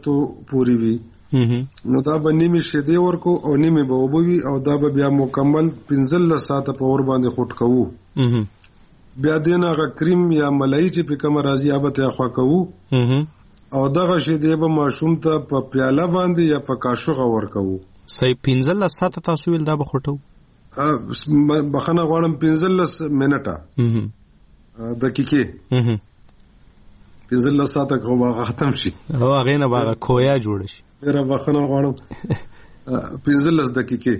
میاشتو پوری وي نو دا به نیمه شیدې ورکو او نیمه به اوبه وي او دا به بیا مکمل 15 ساعته په اور باندې خوټ کوو. بیا دې نه هغه کریم یا ملایي چې په کومه راځي هغه ته خوا کوو او دغه شیدې به ماشوم ته په پیاله باندې یا په کاشوغه ورکوو. صحیح 15 ساعته تاسو ویل دا به خوټو بخنه غواړم 15 منټه دقیقې 15 ساعته خو به ختم شي او هغه نه به کویا جوړ شي. ډېره بخنه غواړم 15 دقیقې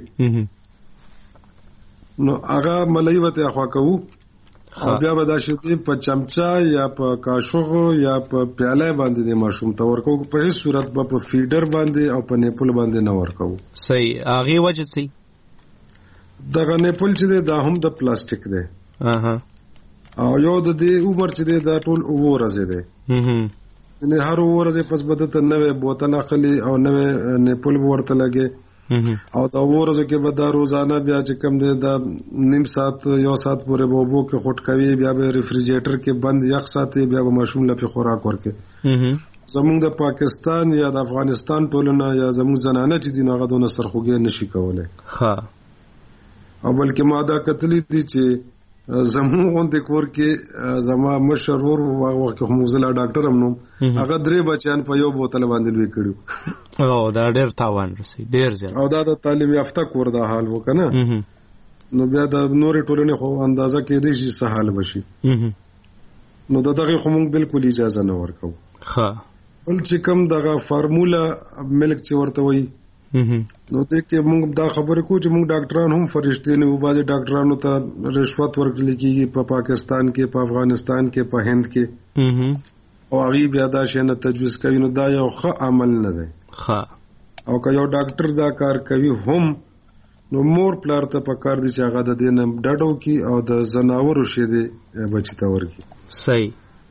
نو هغه ملایي ورته خوا کوو او بیا به دا شیدې په چمچا یا په کاشوغ یا په پیاله باندې د ماشوم ته ورکو. په هیڅ صورت به په فیډر باندې او په نیپل باندې نه ورکو. صحیح. هغه وجه څه دغه نیپل چې دا هم د پلاستیک دی او یو د دې عمر چې دا ټول ورځې دی نه هر ورځ پس بده ته نوې بوتل اخلي او نوې نیپل ورته لګي او دا ورځ کې به دا روزانه بیا چې کم دی دا نیم ساعت یو ساعت پورې به وبو کې خوټ کوي بیا به ریفریجریټر کې بند یخ ساتي بیا به ماشوم لپاره خوراک ورکړي. زمونږ د پاکستان یا د افغانستان ټولنه یا زمونږ زنانه چې دین هغه دونه سرخوږی نشي کولای او بلکې ما دا کتلی دي چې زمونږ غونډه کور کې زما مشرور وخت خو موزلا ډاکټر هم نو هغه 3 بچیان په یو بوتل باندې لوي کړو او دا ډېر تاوان رسي ډېر زیات او دا د تعلیم یافته کور دا حال وکنه نو بیا د نورې ټولنې خو اندازه کې دی چې سهال بشي نو دغه خو موږ بالکل اجازه نه ورکو. ول چې کوم دغه فارمولا ملک چې ورته وي نو ته کې موږ دا خبره کو چې موږ ډاکټران هم فرشتي نه و باندې ډاکټرانو ته رشوت ورکړل کیږي په پاکستان کې په افغانستان کې په هند کې او هغه بیا دا شنه تجویز کوي نو دا یو ښه عمل نه دی. او که یو ډاکټر دا کار کوي هم نو مور پلار ته پکار دي چې هغه د دې نه ډډو کی او د زناورو شه دي بچی ته ورکی. صحیح.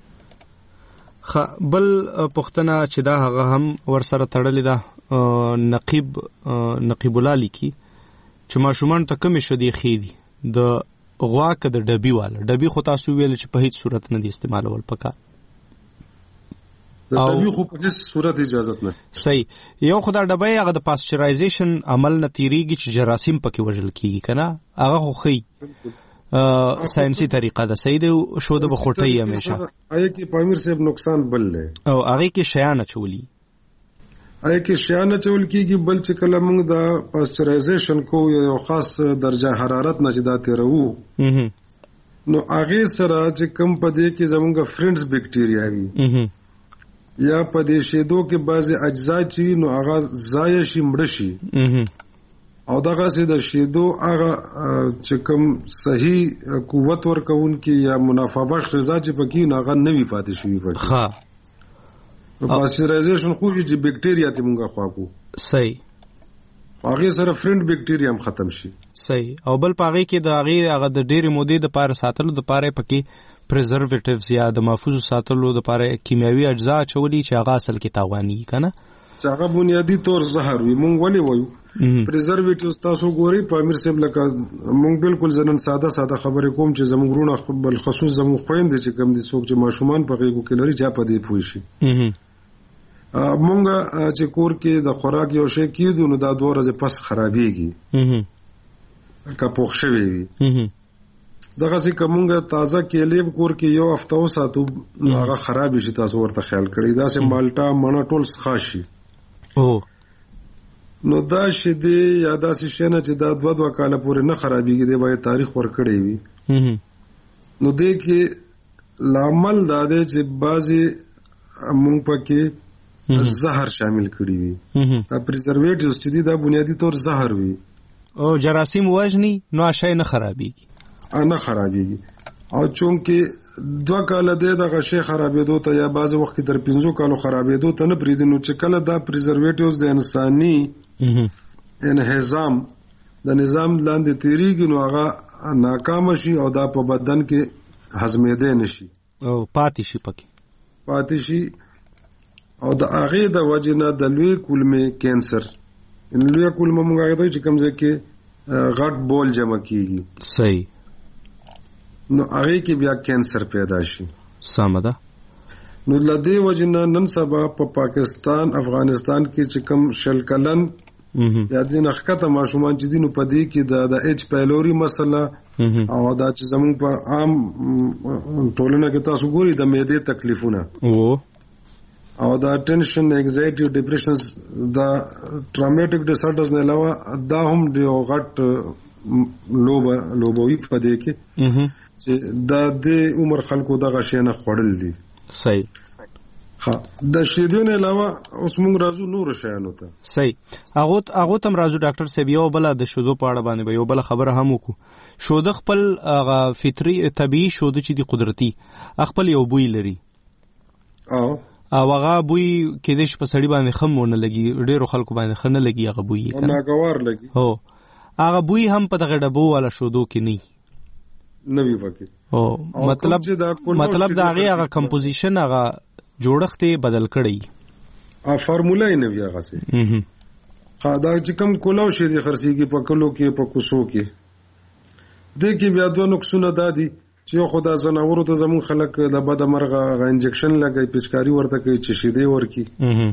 بل پښتنه چې دا هغه هم ورسره تړلې ده نقیب الله لیکي چې ماشومان ته کمی شدي خېدي د غواک د ډبي والا ډبي خو تاسو ویل چې په هیڅ صورت نه دي استعمالول پکار د ډبي خو په هیڅ صورت اجازه نه. صحیح. یو خدای ډبي هغه د پاسچرایزیشن عمل نه تیریږي چې جراثیم پکې وژل کیږي کنه هغه خو خې ساينسي طریقه ده. صحیح ده شو د بخوټي همیشه آیا کې پامیر صاحب نقصان بل له او هغه کې شیان چولي آیا کې شیان چول کیږي بل چې کله موږ د پاسچرایزیشن کو یو خاص درجه حرارت نه جدا تیرو نو هغه سره چې کم پدې کې زموږ فرندز بیکټیریا وي یا پدې شیدو کې بعضي اجزا چې نو هغه ضایع شي مړ شي او دغه سي د شیدو هغه چې کوم صحیح قوت ورکون کې یا منافع بخش غذا چې پکې نه هغه نوي پاتې شي پکې پاسچرایزیشن خو چې بیکټیریا ته مونږه خواکو. صحیح. هغه سره فرند بیکټیریا هم ختم شي. صحیح. او بل پاغي کې د هغه د ډېری مودې د پاره ساتلو د پاره پکې پریزرویټیوز یا د محفوظ ساتلو د پاره کیمیاوي اجزا چولي چې هغه اصل کې تاواني کنه چې هغه بنیادی طور زهر وي. مونږ ولې وایو پریزرویټیوز تاسو ګوري پامیر صاحب لکه مونږ بالکل ځنن ساده خبرې کوم چې زموږ رونه بل خصوص زموږ خويندې چې کوم دي څوک چې ماشومان په غیګو کې لري چا په دې پوي شي مونږ چې کور کې د خوراک یو شی کېدو نو دا 2 ورځې پس خرابېږي که پوښ شوی وي دغه چې کومه تازه کېلې کور کې یو هفته وساتو هغه خراب شي. تاسو ورته خیال کړئ دا چې مالټا مڼه ټول ښه نو دا شیدې یا دا شینه چې دا 2 کاله پورې نه خرابېږي دی باید تاریخ ورکړی وي نو دې کې لامل دا دی چې بعضي مونږ پکې زهر شامل کړی وي. دا پریزرویټیوز چې دا بنیادی طور زهر وي او جراثیم وژني نو شای نه خرابېږي او چونکه 2 کاله دغه شی خرابېدو ته یا بعض وخت تر 5 کالو خرابېدو ته نه پریدي نو چې کله دا پریزرویټیوز د انساني انهضام د نظام لاندې تیریږي نو هغه ناکام شي او دا په بدن کې هضمېدل نشي او پاتې شي او د هغه د وجنه د لوی کولمې کینسر لوی کولمې موږ هغه چې کوم ځکه غټ بول جمع کیږي. صحیح. نو هغه کې بیا کینسر پیدا شي. سمه ده. نو لدی وجنه نن سبا په پاکستان افغانستان کې چې کوم شل کلن یا دین حقیقت ماشومان چې دینو په دې کې د ایچ پایلوري مسله او دا چې زمون په عام ټولنه کې تاسو ګوري د معدې تکلیفونه او دا ټینشن انگزایټي ډیپریشنز دا ټراوماټیک ډیسارډرز نه علاوه دا هم د غټ لوبوي په دې کې چې د عمر خلکو دغه شی نه خوړل دي. صحیح. ها د شیدون علاوه اوس موږ راځو نور شیانو ته. صحیح. هغه تم راځو ډاکټر صاحب یو بل د شودو په اړه باندې یو بل خبره هم وکړو. شوده خپل هغه فطري طبيعي شوده چې دی قدرتي خپل یو بوی لري. او هغه بوی کې د شپه سړی باندې خمونه لګي ډیرو خلکو باندې خنه لګي هغه بوی کنه ناګوار لګي. هو هغه بوی هم په دغه ډبو والا شودو کې نه نوی پکې. او مطلب دا هغه کمپوزیشن هغه جوړښت بدل کړی فارمولا یې نوی هغه سي دا چې کوم کولاو شي د خرسيږي په کلو کې په کوسو کې د کې بیا دوه نقصونه دادي چې خدا زناورو ته زمون خلک د بد مرغه غ انجکشن لګي پچکاری ورته کوي چې شیدې ورکی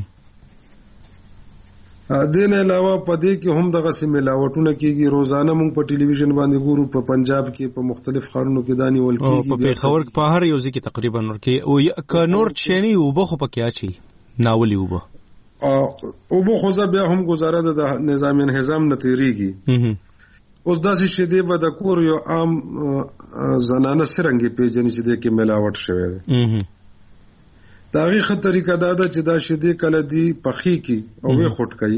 دین علاوه په دې کې هم دغه سیمه ملاوټونه کیږي. روزانه موږ په ټلویزیون باندې ګورو په پنجاب کې په مختلف ښارونو کې دانی ول کیږي په پیښور کې په هر یو ځای کې تقریبا ور کې او ک نور چيني وبخ په کې اچي ناولي او بو خو بیا هم گزاره د نظام انهزام نتیریږي. اوس داسې شیدې به د کور یو عام زنانه سرنګي پیژنې چې د کې ملاوټ شوی دی. دا غي خه طریقه دا ده چې دا شیدې کله دی پخې کی او وی خټ کوي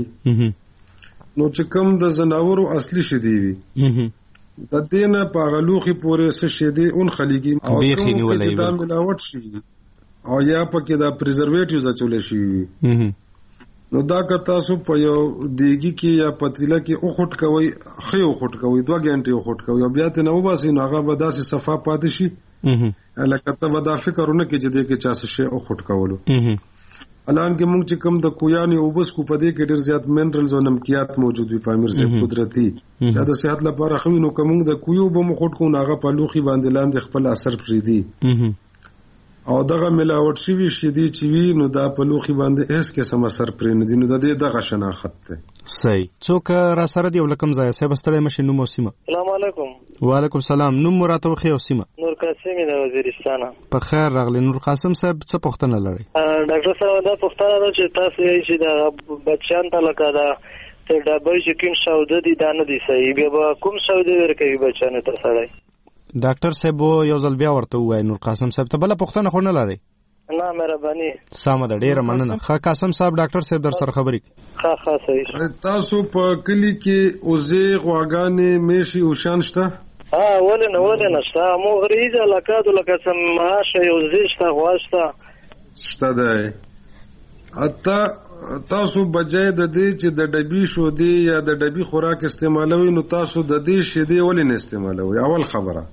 نو چې کوم د زناورو اصلي شیدې وي د دینه په غلوخي پورې څه شیدې اون خلیږي او کوم چې دا ملاوټ شي او یا پکې دا پریزرویټیوز اچول شي نو دا که تاسو په یو دیګي کې یا پتیله کې او خټ کوي خيو خټ کوي 2 غنټه او خټ کوي بیا ته نو باسي نو هغه به داسې صفه پاتې شي لکه ته ودا فکرونه کې چې دې کې چا څه شي او خټ کولو الان کې موږ چې کوم د کویانې او بس کو پدې کې ډېر زیات منرالز او نمکیات موجود وي فامر سي قدرتي چې د صحت لپاره خو نو کوم د کویو به مخ خټ کو ناغه په لوخي باندې لاندې خپل اثر پریدي او دغه ملاوټ شي وي شدي چې وی نو دا په لوخي باندې هیڅ کې سم اثر پرې نه دي نو د دې دغه شناخت ده. صحیح. څوک را سره دی ولکم ځای صاحب ستړی مشه نو موسیمه. السلام علیکم. وعلیکم السلام. نو مراته خو اوسیمه. نور قاسم د وزیرستان. په خیر راغلی نور قاسم صاحب څه پوښتنه لري؟ ډاکټر صاحب دا پوښتنه ده چې تاسو یې چې دا بچیان ته لکه دا ته دا به چې کوم شاوده دي دا نه دي صحیح بیا کوم شاوده ورکوي بچیان ته سړی؟ ډاکټر صاحب یو ځل بیا ورته وای نور قاسم صاحب ته بل پوښتنه خو نه لري؟ نه مهرباني. سم ده ډیره مننه. ښه قاسم صاحب ډاکټر صاحب در سره خبرې. ښه صحیح. تاسو په کلی کې اوزې غواګانې میشي او شان شته؟ ولې نشته مو غریزه لکه لکه سم ماشه یو زیشته غوښته شته ده. اته تاسو بجای د دې چې د ډبي شودې یا د ډبي خوراک استعمالوي نو تاسو د دې شیدې ولې نه استعمالوي؟ اول خبره.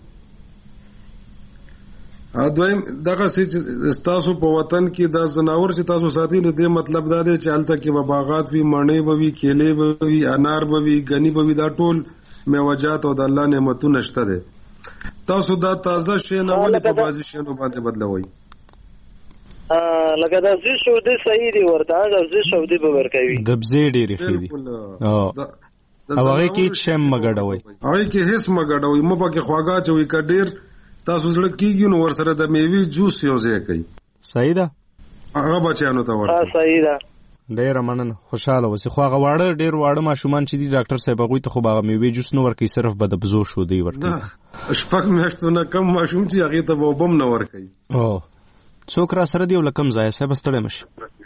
دویم دغه چې تاسو په وطن کې د زناور چې تاسو ساتي نو دې مطلب دا دی چې الته کې باغات وي مڼې به وي کېلې به وي انار به وي غني به وي دا ټول میوجات او د الله نعمتونه شته دي. تاسو دا تازه شی نه ولې په بازي شینو باندې بدلوي؟ لکه د زی شو د صحیح دی ورته د زی شو دی به ورکوي د بزی ډیری خېدي او هغه کې شم مګړوي هغه کې هیڅ مګړوي مو پکې خواګه چوي کډیر تاسو زړه کېږي نو ور سره د میوي جوس یو ځای کوي. صحیح ده. هغه بچیانو ته ورته صحیح ده. ډیر مننه خوشاله اوسې. خو هغه واړه ډیر واړه ماشومان چې دي ډاکټر صاحب هغه ته خو هغه میوي جوس نه ورکوي صرف به د بزو شو دی ورکوي. شپږ میاشتونه کم ماشوم چې هغه ته وبم نه ورکوي. څوک را سره دی ولکم ځای صاحب ستړی مشه.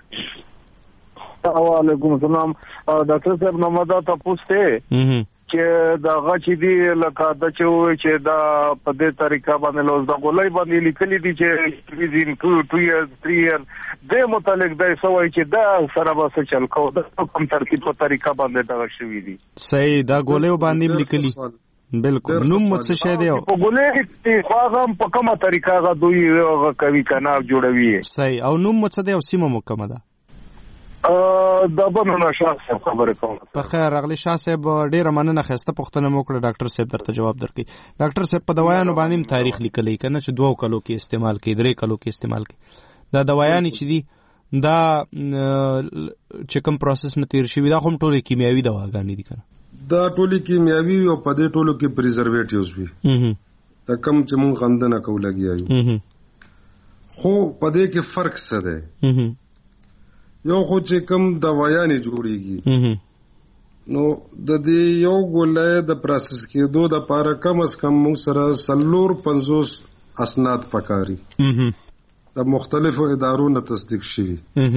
وعلیکم السلام. ډاکټر صاحب نو مدا تاسو ته چې دا غچ دی لکه د چې دا په دې طریقه باندې لوز دا غولای باندې لیکلي دي چې ویزین 2 years 3 years د متعلق د سوي چې دا سره به څه چل کو د کوم ترتیب په طریقه باندې دا شوی دي. صحیح. دا غولای باندې لیکلي بالکل نو مت څه شه دی په غولای کې خواغم په کومه طریقه غا دوی کوي کنه جوړوي. صحیح. او نو مت څه دی او سیمه مکمه ده دا بنونه شاه صاحب خبره کوم. په خیر راغلی شاه صاحب ډیره مننه خسته پښتنه مو کړ ډاکټر صاحب درته جواب درکړي. ډاکټر صاحب په دوايانو باندې تاریخ لیکلی کنه چې 2 کلو کې استعمال کې 3 کلو کې استعمال کې دا دوايانې چې دي دا چې کوم پروسس نه تیر شوي دا خو ټولې کیمیاوي دواګانې دي کنه دا ټولې کیمیاوي او په دې ټولو کې پریزرویټیوز وي دا کم چې مونږ غندنه کوو لګیا یو خو په دې کې فرق څه دی یو خو چې کم دوايانې جوړیږي نو د دې یو ګولې د پروسس کېدو د لپاره کم از کم موږ سره 50 اسناد پکاري د مختلفو ادارو نه تصدیق شوي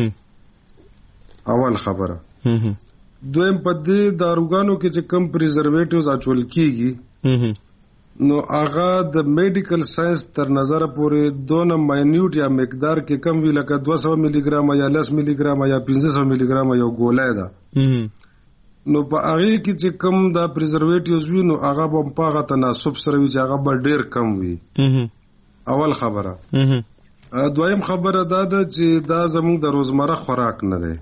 اول خبره دویم په دې داروګانو کې چې کم پریزرویټیوز اچول کیږي نو هغه د میډیکل ساينس تر نظر پورې دونه ماینیوټ یا مقدار کې کم وی لکه 200 ملي ګرام یا 10 ملي ګرام یا 500 ملي ګرام یو ګولې ده نو په هغه کې چې کم دا پریزرویټیوز وي نو هغه په هغه تناسب سره وي چې هغه به ډیر کم وي اول خبره دویم خبره دا ده چې دا زموږ د روزمره خوراک نه دی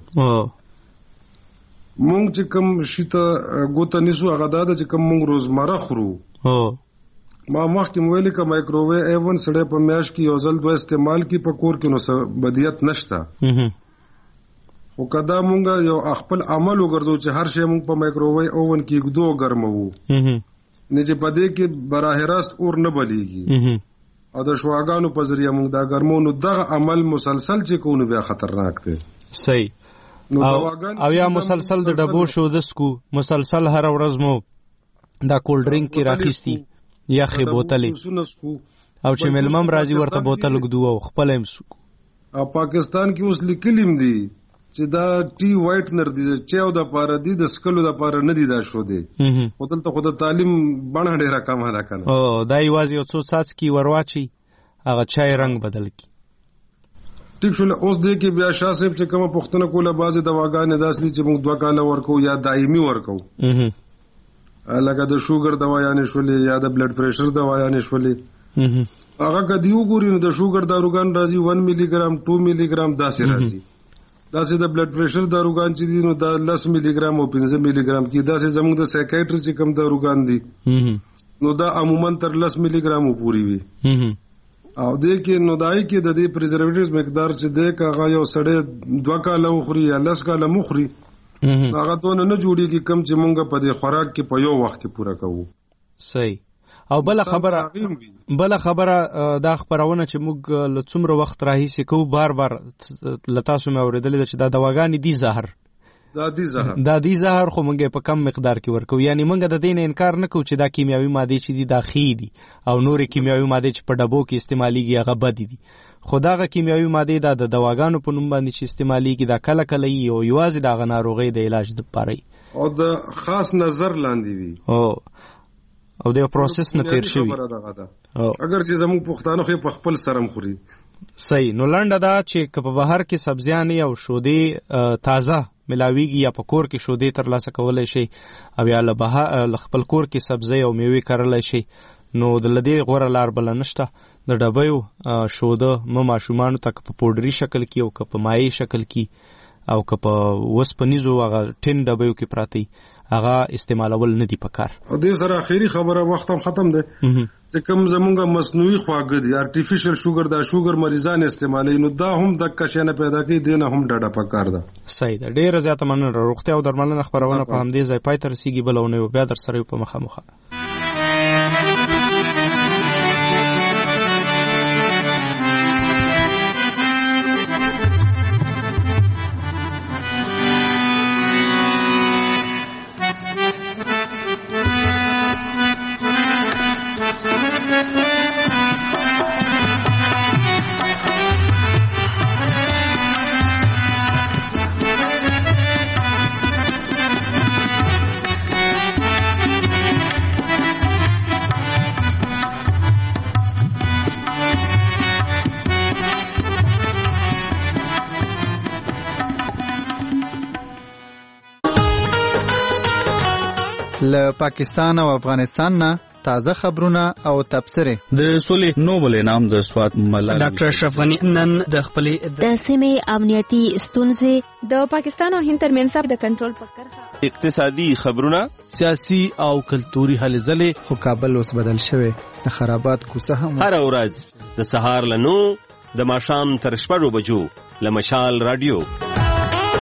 مونږ چې کم شیته ګوته نیسو هغه دا ده چې کم مونږ روزمره خورو ما مخکې ویلي که مایکروویو ایون سړی په میاشت کې یو ځل 2 استعمال کی په کور کې نو بدیت نشته او کدا مونږ یو خپل عمل وګرځو چې هر شی مونږ په مایکروویو اوون کې ګدو ګرمو نه چې په دې کې براه راست اور نه بلیږي او د شواګانو په ذریعہ مونږ دا ګرمو نو دغه عمل مسلسل چې کوو بیا خطرناک دی صحیح او یا مسلسل د ډبو شو د سکو مسلسل هر ورځ مو دا کولډ ډرینک کې راخستی یا خې بوتلې او چې ملمم راځي ورته بوتل ګدو او خپل هم سکو او پاکستان کې اوس لیکلیم دي چې دا ټي وایټنر دي چې او د پاره دي د سکلو د پاره نه دي دا شو دي هوتل ته خود تعلیم بڼه ډیره کم ده کنه او دا یوازې یو څو ساس کی ورواچی هغه چای رنگ بدل کی ټیک شو اوس دې کې بیا شاه صاحب چې کوم پښتنه کوله بازي دواګانې داسې چې موږ 2 کاله ورکو یا دایمي ورکو لکه د شوګر دوايانې شولې یا د بلډ پریشر دوايانې شولې هغه کدی وګورئ نو د شوګر داروګان راځي 1 ملي ګرام 2 ملي ګرام داسې راځي داسې د بلډ پریشر داروګان چې دي نو دا 10 ملي ګرام او 15 ملي ګرام کې داسې زموږ د سایکایټری چې کوم داروګان دي نو دا عموما تر 10 ملي ګرام پوري وي او دې کې نو دای کې د دې پریزرویټیوز مقدار چې د کاغه یو سړی 2 کاله خوري یا 10 کاله مخري هغه دونه نه جوړیږي کم چې مونږ په دې خوراک کې په یو وخت کې پوره کوو صحیح او بل خبره دا خبرونه چې موږ له څومره وخت راهیسې کوو بار لتاسو مې اورېدلې چې دا دواګانې دي زهر دا دي زهر خو موږ په کم مقدار کې ورکو یعنی موږ د دې نه انکار نه کوو چې دا کیمیاوي ماده چې دي دا خې دي او نورې کیمیاوي ماده چې په ډبو کې استعماليږي هغه بد دي خو داغه کیمیاوي ماده دا د دواګانو په نوم باندې چې استعماليږي دا کله کله یو یوازې دغه ناروغي د علاج لپاره او د خاص نظر لاندې وي او د پروسس نه تیر شوی اگر چې زموږ پښتانه خو په خپل سرم خوري صحیح نو لنډه دا چې په بهر کې سبزیانې او شودې تازه ملاویږي یا په کور کې شودې ترلاسه کولای شي او یا له خپل کور کې سبزی او میوه کرلای شي نو د لدې غوړه لار بل نشته د ډبیو شوده ماشومانو ته په پودري شکل کې او په مایع شکل کې او په وسپنیزو هغه ټین ډبیو کې پراتی هغه استعمالول نه دی پکار او دې سره اخیری خبره وخت هم ختم ده چې کوم زمونږه مصنوعي خواږه دي ارتفیشل شوګر دا شوګر مریضان استعمالوي نو دا هم د کښنه پیدا کوي دینه هم ډډه پکار ده صحیح ده ډیره زیاته مننه روغتیا او درملنه خبرونه په همدې ځای پای تر رسیږي بلونه بیا در سره په مخه له پاکستان او افغانستان نه تازه خبرونه او تبصره د سولې نوبل انعام د سوات ملالۍ ډاکټر اشرف غنی نن د خپلې د سیمې امنیتي ستونزې د پاکستان او هند ترمنځ د کنټرول په کرښه اقتصادي خبرونه سیاسي او کلتوري هلې ځلې خو کابل اوس بدل شوی د خرابات کوڅه هم هر ورځ د سهار له 9 د ماښام تر 6 بجو له مشال رادیو.